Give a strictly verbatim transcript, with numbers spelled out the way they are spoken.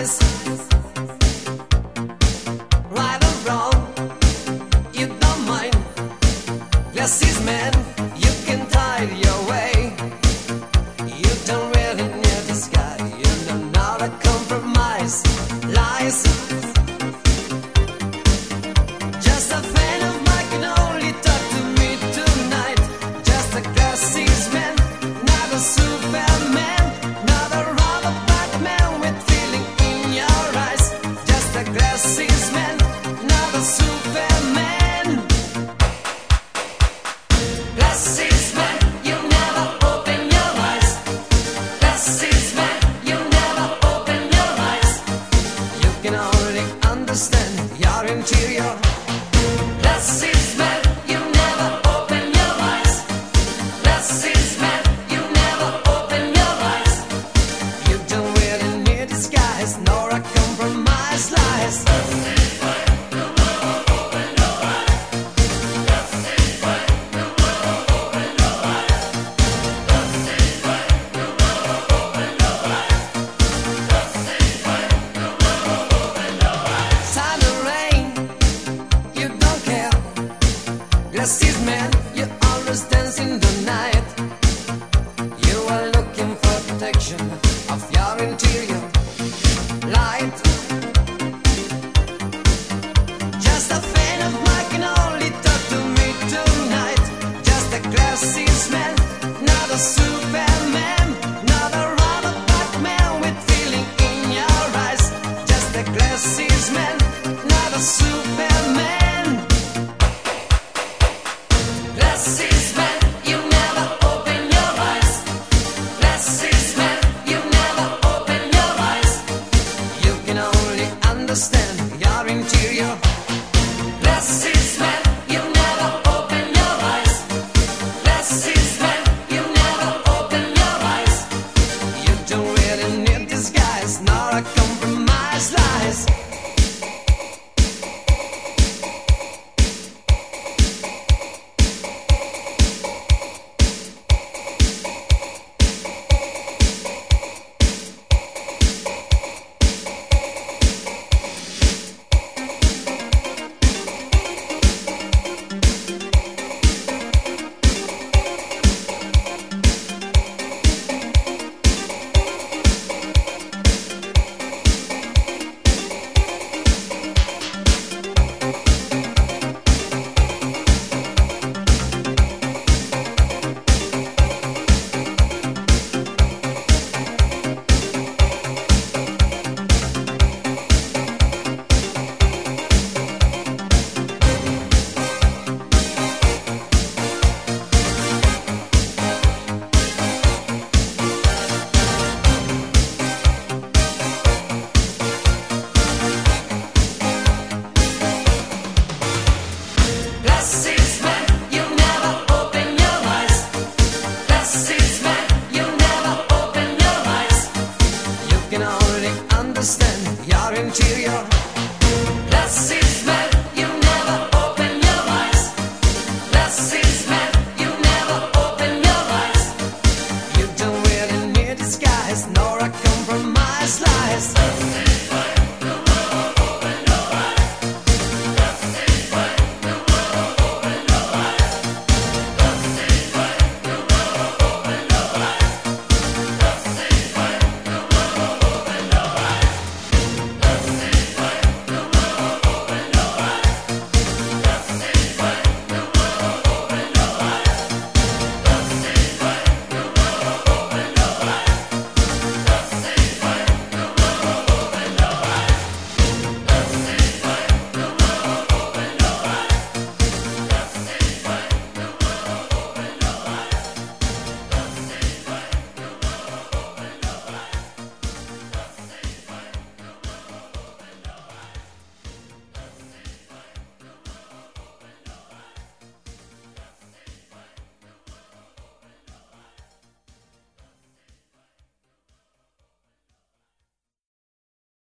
lies. Right or wrong, you don't mind. Glasses man, you can tide your way. You don't really need the sky. You know how to compromise. Lies. Just a fan of mine can only talk to me tonight. Just a glasses man, not a Superman, not a rubber Batman with feeling in your eyes. Just a glasses man, not a Superman. Glasses man, you never open your eyes. Glasses man, you never open your eyes. You can only understand your interior. Glasses man, you never open your eyes. Glasses man, you never open your eyes. You don't really need disguise nor a compromise lies. Sun or rain, you don't care. Glasses man, you always dance in the night. You are looking for protection of your interior light. Just a fan of mine can only talk to me tonight. Just a glasses man, not a Superman, not a rubber Batman with feeling in your eyes. Just a glasses man, not a Superman. Glasses man, you never open your eyes. Glasses man, you never open your eyes. You can only understand your interior. Glasses man, you never open your eyes. Glasses man, you never open your eyes. You don't really need disguise nor a compromise lies. Glasses man, you never open your eyes. Glasses man, you never open your eyes. You can only understand your interior. Glasses man, you never open your eyes. Glasses man, you never open your eyes. You don't really need disguise nor a compromise lies.